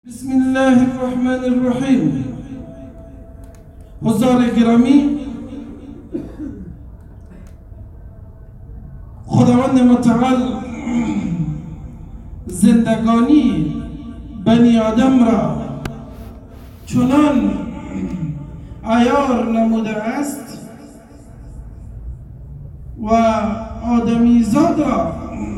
بسم الله الرحمن الرحیم. حضار گرامی، خداوند متعال زندگانی بنی آدم را چنان عیار نموده است و آدمیزاد را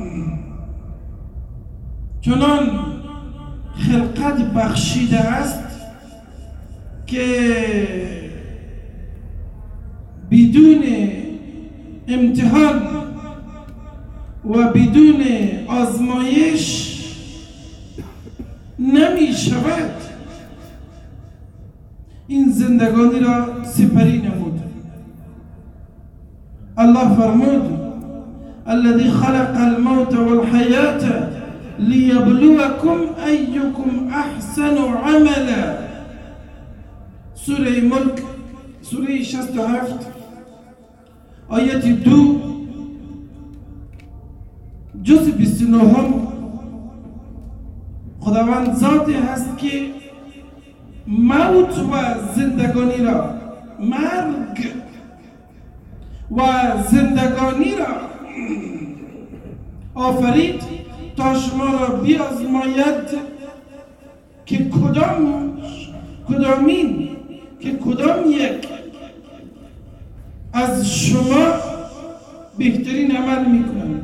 چنان خلقت بخشیده است که بدون امتحان و بدون آزمایش نمی شود این زندگانی را سپری نمود. الله فرمود الذي خلق الموت والحياة لیبلوکم ایکم احسن عملا. سوره ملک سوره 67 آیت 2 جز 29. خداوند ذاتی هست که موت و زندگانی را، مرگ و زندگانی را آفرید تا شما را بیازماید که کدام یک از شما بهترین عمل میکنند.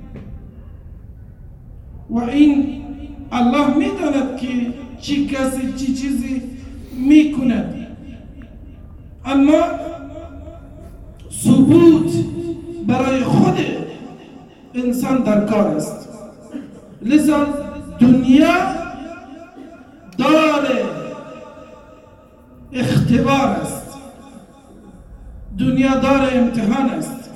و این الله میداند که چی کسی چی چیزی میکند، اما ثبوت برای خود انسان در کار است. لذا دنیا دار اختبار است، دنیا دار امتحان است.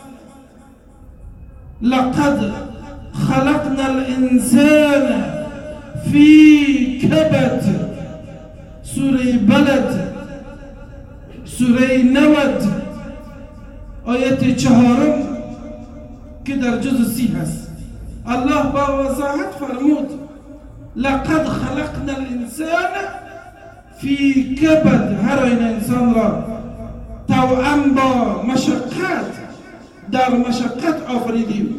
لقد خلقنا الانسان فی کبد، سوره بلد سوره 90 آیت 4 که در جزء 30 هست. الله با وضاحت فرمود لقد خلقنا الانسان فی کبد، هر این انسان را توأم با مشقت در مشقت آفریدیم.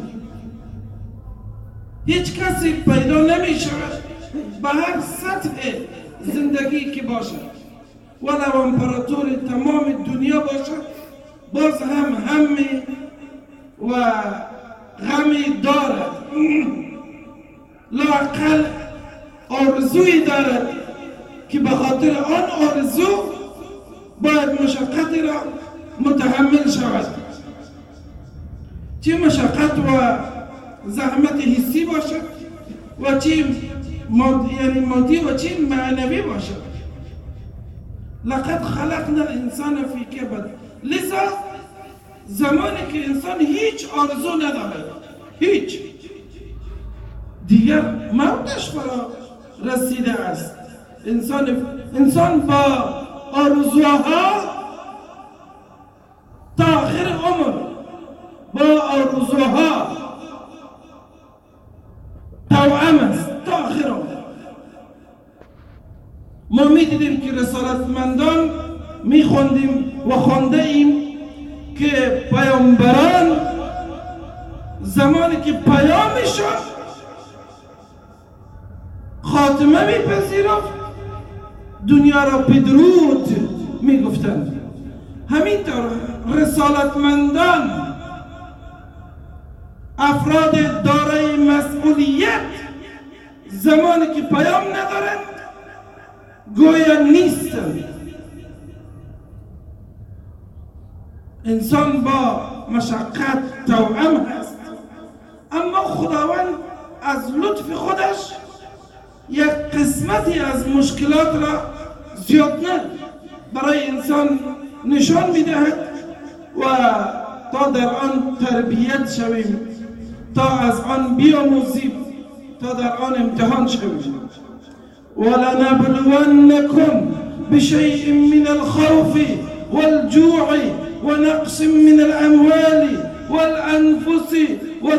هیچ کسی پیدا نمی شود به هر سطح زندگی که باشد، ولو امپراتور تمام دنیا باشد، باز هم همه و غمی دارد، لااقل آرزویی دارد که به خاطر آن آرزو باید مشقتی را متحمل شود، چه مشقت و زحمت حسی باشد و چه مادی و چه معنوی باشد. لقد خلقنا الانسان فی کبد. لذا زمانی که انسان هیچ آرزو ندارد، هیچ دیگر موتش فرا رسیده است. انسان با آرزوها تا آخر عمر با آرزوها توأم است تا آخر عمر. ما میدیدیم که رسالتمندان میخوندیم و خونده ایم که پیامبران زمانی که پیامشان خاتمه میپذیرفت دنیا را بدرود میگفتند. همینطور رسالتمندان، افراد دارای مسئولیت، زمانی که پیام ندارند گویا نیستند. انسان با مشقت توأم هست، اما خداوند از لطف خودش یک قسمتی از مشکلات را زیاد نه برای انسان نشان میدهد و تا در آن تربیت شویم، تا از آن بیاموزیم، تا در آن امتحان شویم. ولنبلونکم بشیء من الخوف والجوع ونقص من الاموال والانفس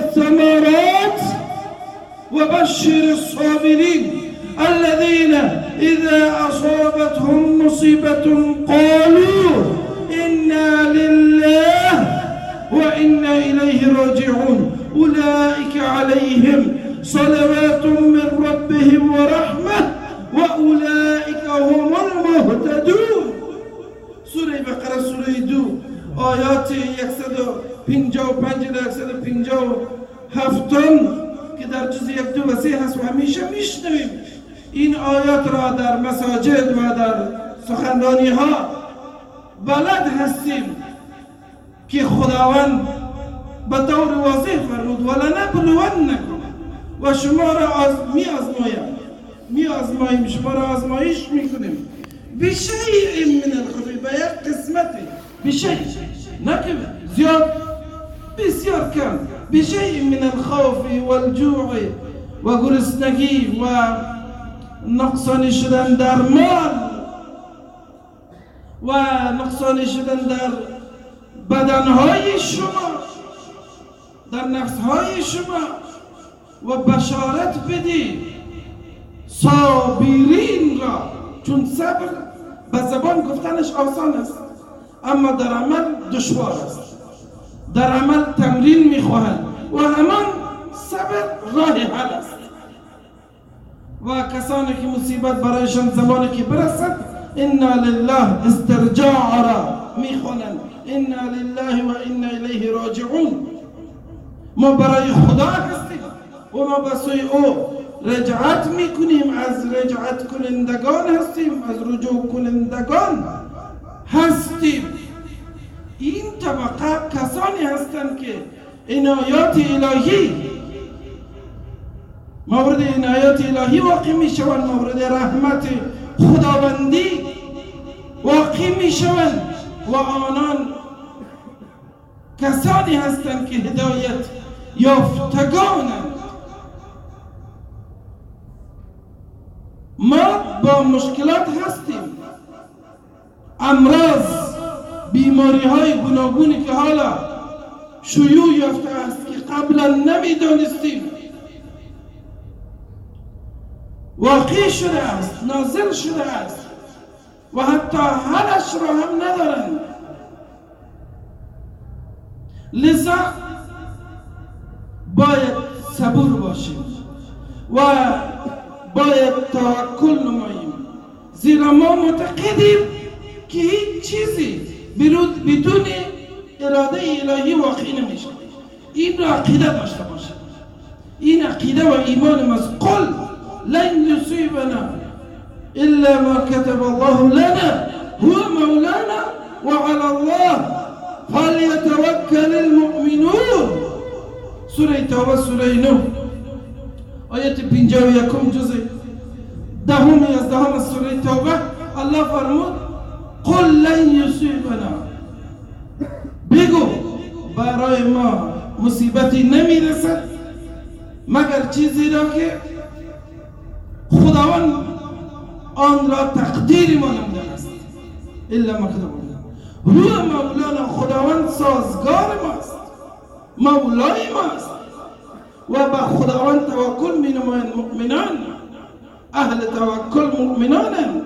والثمرات وبشر الصابرين الذين اذا اصابتهم مصیبت قالوا انا لله وانا الیه راجعون اولئک علیهم صلوات من ربهم ورحمه واولئک هم المهتدون. سوره بقره سوره 2 آیات 155 تا 157 که در جز 1 و 3 هست و همیشه میشنویم این آیات را در مساجد و در سخنرانی ها بلد هستیم که خداوند به طور واضح فرمود ولنبلونکم و شما را میآزماییم شما را آزمایش میکنیم بشیء من الخوف به یک قسمتی بشیء نه که زیاد بسیار کم بشیء من الخوف والجوع و گرسنگی و نقصان شدن در مال و نقصان شدن در بدنهای شما در نفسهای شما و بشارت بدی صابرین را، چون صبر به زبان گفتنش آسان است اما در عمل دشوار است، در عمل تمرین میخواهد و همان صبر راه حل است. و کسانی که مصیبت برایشان زمانی که برسد انا لله استرجاع را میخوانند انا لله و انا الیه راجعون. ما برای خدا هستیم و ما به سوی او رجعت میکنیم، از رجعت کنندگان هستیم، از رجوع کنندگان هستیم. این طبقه کسانی هستند که عنایات الهی مورد عنایات الهی واقع میشوند، مورد رحمت خداوندی واقع میشوند و آنان کسانی هستند که هدایت یافتگانند. ما با مشکلات هستیم، امراض، بیماری های گوناگونی که حالا شیوع یافته است که قبلا نمیدانستیم واقع شده است، نازل شده است و حتی حلش را هم ندارند. لذا باید صبور باشیم و باید توکل نماییم، زیرا ما معتقدیم که هیچ چیزی بدون اراده الهی واقع نمیشه. این را عقیده داشته باشیم، این عقیده و ایمان ماست. قل لن یصیبنا الا ما كتب الله لنا هو مولانا وعلى الله فليتوكل المؤمنون. سوره توبه سوره 9 آیت 51 جزء 10 از سوره توبه الله فرمود قل لن یصیبنا، بگو برای ما مصیبتی نمیرسد مگر چیزی را که خداوند آن را تقدیر ما نموده است. الا ما کتب الله هو مولانا، خداوند سازگار ماست، مولای ماست و به خداوند توکل می نمایند مؤمنان، اهل توکل مؤمنانند.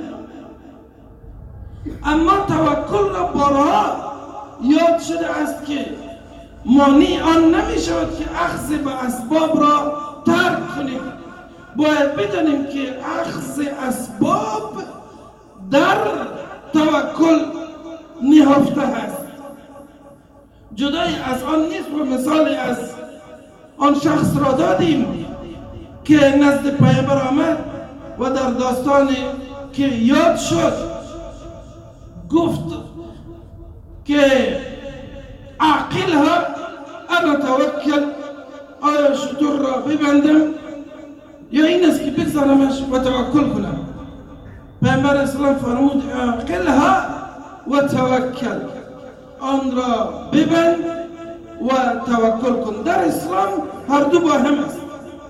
اما توکل را بارها یاد شده است که مانع آن نمی شود که اخذ به اسباب را ترک کنیم. باید بدانیم که اخذ اسباب در توکل نهفته است. جدای از آن نیست و مثالی از آن شخص را دادیم که نزد پیامبر آمد و در داستانی که یاد شد گفت که عاقلها انا توکل، آیا شطور را ببندم یا این است که بگذارمش و توکل کنم؟ پیامبر اسلام فرمود عاقلها و توکل، آن را ببند و توکل کن. در اسلام هر دو با هم است،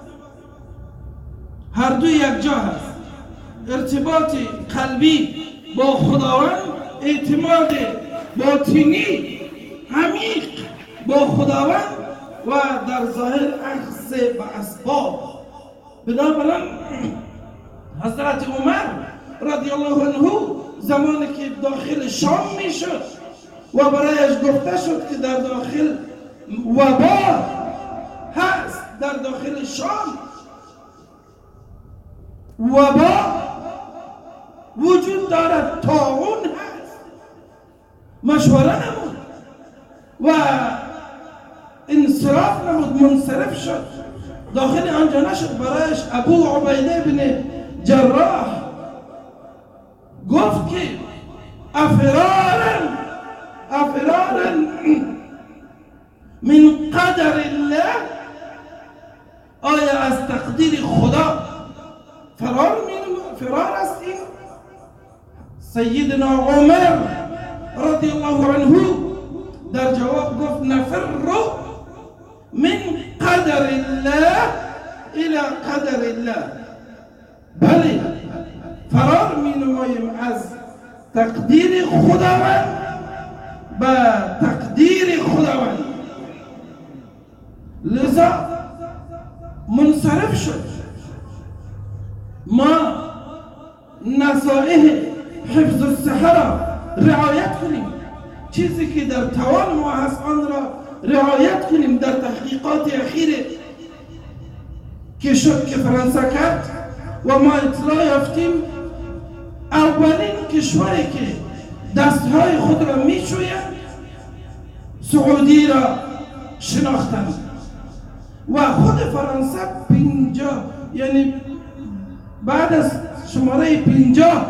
هر دو یک جا هست. ارتباط قلبی با خداوند، اعتماد باطنی عمیق با خداوند و در ظاهر اخذ به اسباب. بنابراین حضرت عمر رضی الله عنه زمانی که داخل شام میشد و برایش گفته شد که در داخل وبا هست، در داخل شام وبا وجود دارد، طاعون هست، مشوره نمود و انصراف نمود، منصرف شد، داخل آنجا نشد. برایش ابو عبیده بن جراح گفت که افرارا من قدر الله، آیا از تقدیر خدا فرار است؟ این سیدنا عمر رضی الله عنه در جواب گفت نفر من قدر الله الى قدر الله، بله فرار می نماییم از تقدیر خداوند به تقدیر خداوند. لذا منصرف شد. ما نصائح حفظ الصحه را رعایت کنیم، چیزی که در توان ما هست آن را رعایت کنیم. در تحقیقات اخیر که شد که فرانسه کرد و ما اطلاع یافتیم، اولین کشوری که دستهای خود را میشوید سعودی را شناختند و خود فرانسه 50 یعنی بعد از شماره 50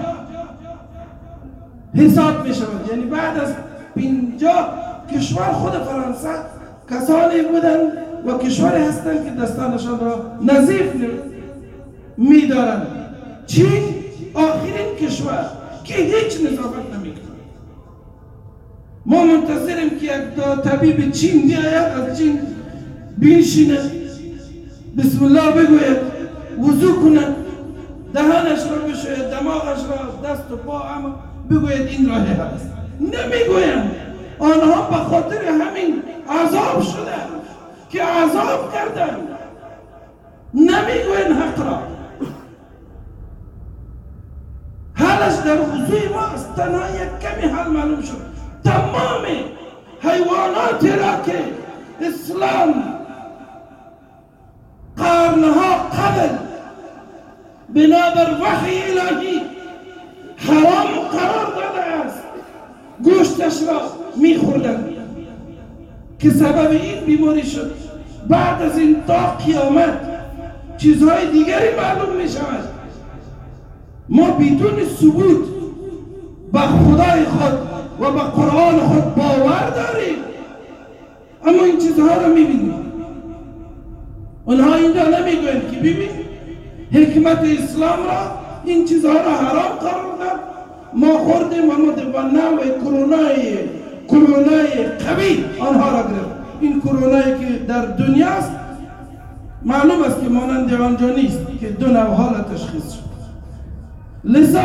حساب می شود، یعنی بعد از 50 کشور خود فرانسه کسانی بودند و کشوری هستند که دستانشان را نظیف می دارند. چین آخرین کشور که هیچ نظافت نمی کند. ما منتظریم که یک طبیب چین بیاید، از چین بنشیند، بسم الله بگوید، وضو کند، دهانش را بشوید، دماغش را، دست و پا هم بگوید این راه هست. نمیگویند. آنها به خاطر همین عذاب شدند که عذاب کردند، نمیگویند حق را. حالش در وضوی ماست. تنها یک کمی حال معلوم شد. تمام حیواناتی را که اسلام قرنها قبل بنابر وحی الهی حرام قرار داده است، گوشتش را میخوردند که سبب این بیماری شد. بعد از این تا قیامت چیزهای دیگری معلوم می شود. ما بدون ثبوت به خدای خود و به قرآن خود باور داریم، اما این چیزها را میبینیم. اونها اینجا نمیگویند که ببین حکمت اسلام را، این چیزها را حرام قرار داد، ما خوردیم و ما نوع کرونای قوی آنها را گرفت. این کرونایی که در دنیاست معلوم است که مانند آنجا نیست که دو نوع حال تشخیص شد. لذا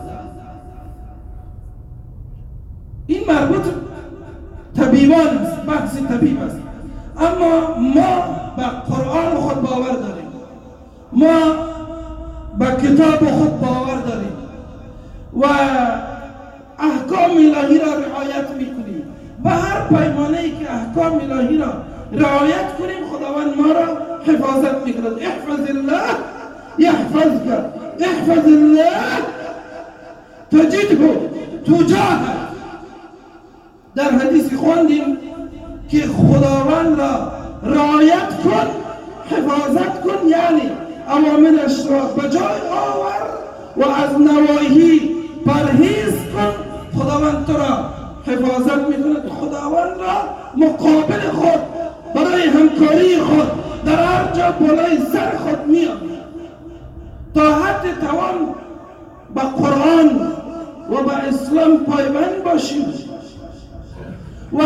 این مربوط طبیبان است، بحث طبیب است. اما ما به قرآن خود باور داریم، ما به کتاب خود باور داریم و احکام الهی را رعایت میکنیم. و هر پیمانه‌ای که احکام الهی را رعایت کنیم خداوند ما را حفاظت میکند. احفظ الله یحفظک، احفظ الله تجده تجاهک. در حدیث خواندیم که خداوند را رعایت کن، حفاظت کن، یعنی اوامرش را به جای آور و از نواهی پرهیز کن. خداوند تو را حفاظت میکند. خداوند را مقابل خود برای همکاری خود در هر جا بالای سر خود میآورد. تا حد توان به قرآن و به اسلام پایبند باشیم و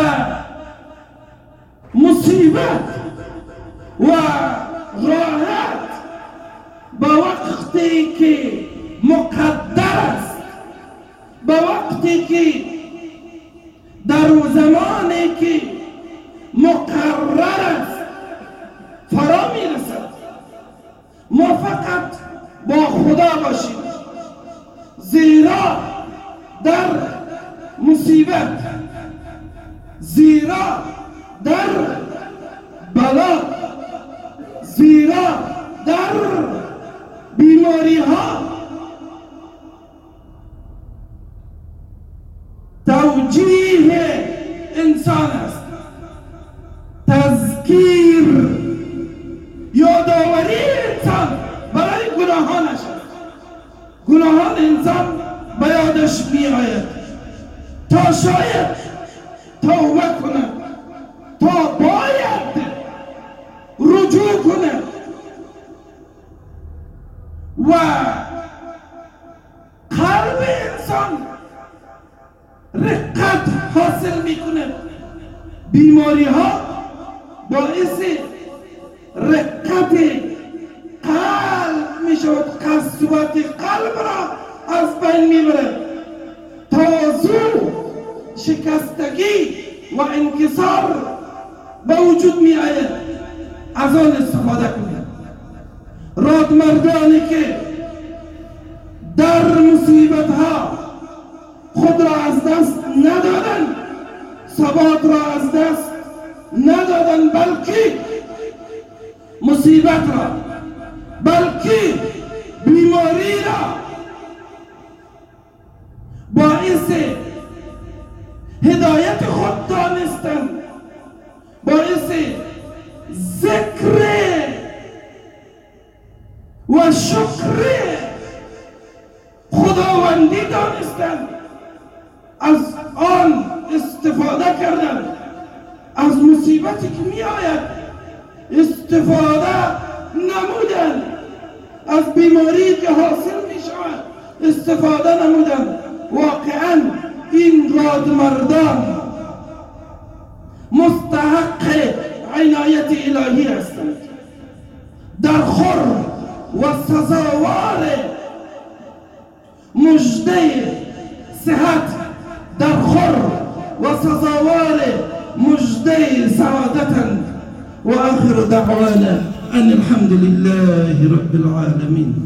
مصیبت و راحت به وقتی که مقدر است، به وقتی که در زمانی که مقرر است فرا می رسد. ما فقط با خدا باشیم، زیرا در مصیبت، زیرا در بلا، زیرا در بیماری ها توجیه انسان است، تذکیر، یادآوری انسان برای گناهانش است. گناهان انسان به یادش می آید تا شاید توبه کند، تا باید رجوع کند و قلب انسان رقت حاصل می کند. بیماری ها باعث رقت قلب می شود، قسوت قلب را از بین می برد، تواضع، شکستگی و انکسار به وجود می آید. از آن استفاده کنید. رادمردانی که در مصیبت ها خود را از دست ندادن، ثبات را از دست ندادن، بلکه مصیبت را، بلکه بیماری را باعث هدایت خود دانستن، باعث ذکر و شکر خداوندی دانستن، از آن استفاده کردن. از مصیبتی که می آید استفاده نمودن، از بیماری که حاصل می شود استفاده نمودن. واقعا این رادمردان مستحق عنایت الهی هستند، درخور و سزاوار مژده صحت، درخور و سزاوار مژده سعادتند. و آخر دعوانا ان الحمد لله رب العالمین.